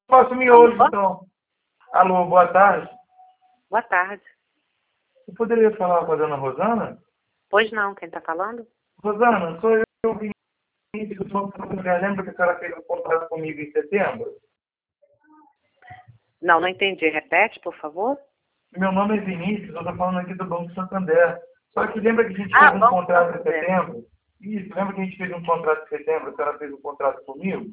Faço miojo, Alô? então. Alô, boa tarde. Boa tarde. Eu poderia falar com a dona Rosana? Pois não, quem está falando? Rosana, sou eu, Vinícius do Banco Santander. Lembra que a senhora fez um contrato comigo em setembro? Não, não entendi. Repete, por favor. Meu nome é Vinícius, eu estou falando aqui do Banco Santander. Só que lembra que a gente Ah, fez um vamos contrato em fazer. setembro? Isso, lembra que a gente fez um contrato em setembro? A senhora fez um contrato comigo?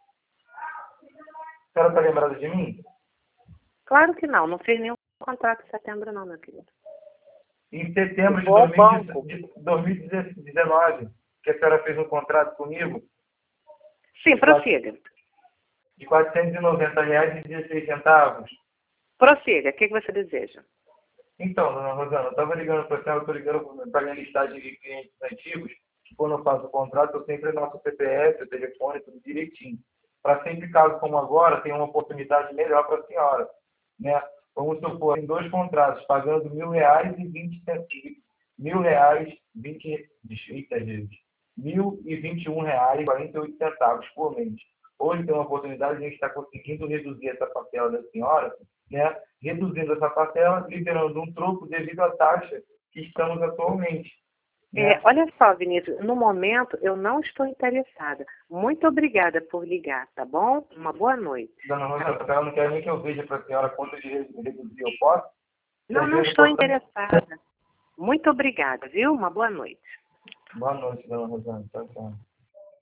A senhora está lembrada de mim? Claro que não. Não fiz nenhum contrato em setembro, não, meu querido. Em setembro de O banco. 2019, que a senhora fez um contrato comigo Sim, de quatro- prossiga. de R$ 490,16. Prossiga. O que você deseja? Então, dona Rosana, eu estava ligando para a senhora, eu estou ligando para a minha listagem de clientes antigos, que quando eu faço o contrato, eu sempre anoto o CPF, o telefone, tudo direitinho. Para sempre, caso como agora, tenha uma oportunidade melhor para a senhora. Né? Vamos supor, em dois contratos, pagando R$ 1.000 e 20 centavos. R$ 1.000, 20, eita, gente, R$ 1.021, 48 centavos por mês. Hoje tem uma oportunidade de a gente estar conseguindo reduzir essa parcela da senhora, né? Reduzindo essa parcela, liberando um troco devido à taxa que estamos atualmente. Né? Olha só, Vinícius, no momento eu não estou interessada. Muito obrigada por ligar, tá bom? Uma boa noite. Dona Rosana, a senhora não quer nem que eu veja para a senhora quanto de reduzir eu posso? Que Não, às não vezes eu estou posso... interessada. Muito obrigada, viu? Uma boa noite. Boa noite, dona Rosana. Tchau, tchau.